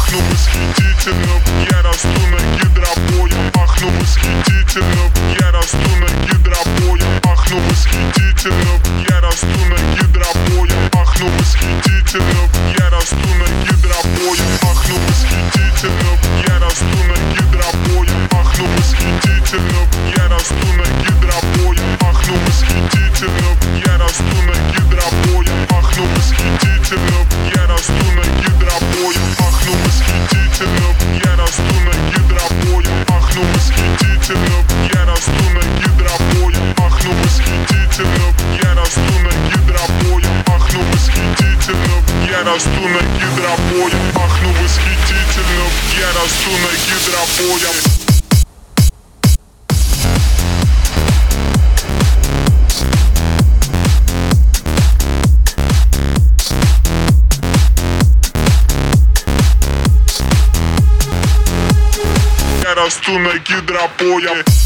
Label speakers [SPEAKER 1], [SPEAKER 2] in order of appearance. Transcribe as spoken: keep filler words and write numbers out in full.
[SPEAKER 1] пахну восхитительно, я расту на гидропое. Пахну восхитительно, я расту на гидропое. Пахну восхитительно, я расту на гидропое. Пахну восхитительно, я расту на гидропое. Пахну восхитительно, я расту на гидропое. Пахну восхитительно, я расту на гидропое. Пахну восхитительно, я расту на гидропое. Пахну восхитительно, я расту на гидропое. Пахну восхитительно, я расту на гидропое. Пахну восхитительно, я расту на гидропое. Пахну восхитительно, я расту на гидропое. Пахну восхитительно, я расту на гидропое. Пахну восхитительно, я расту на гидропое. Я расту на гидропое.